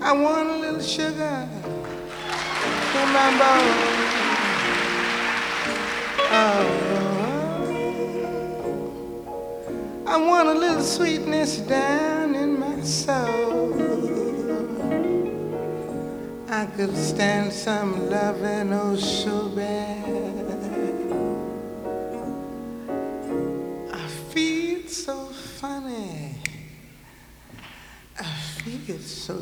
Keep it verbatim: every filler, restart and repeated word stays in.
I want a little sugar in my bowl. Oh, I want a little sweetness down in my soul. I could stand some loving, oh so bad. I feel so funny. I feel so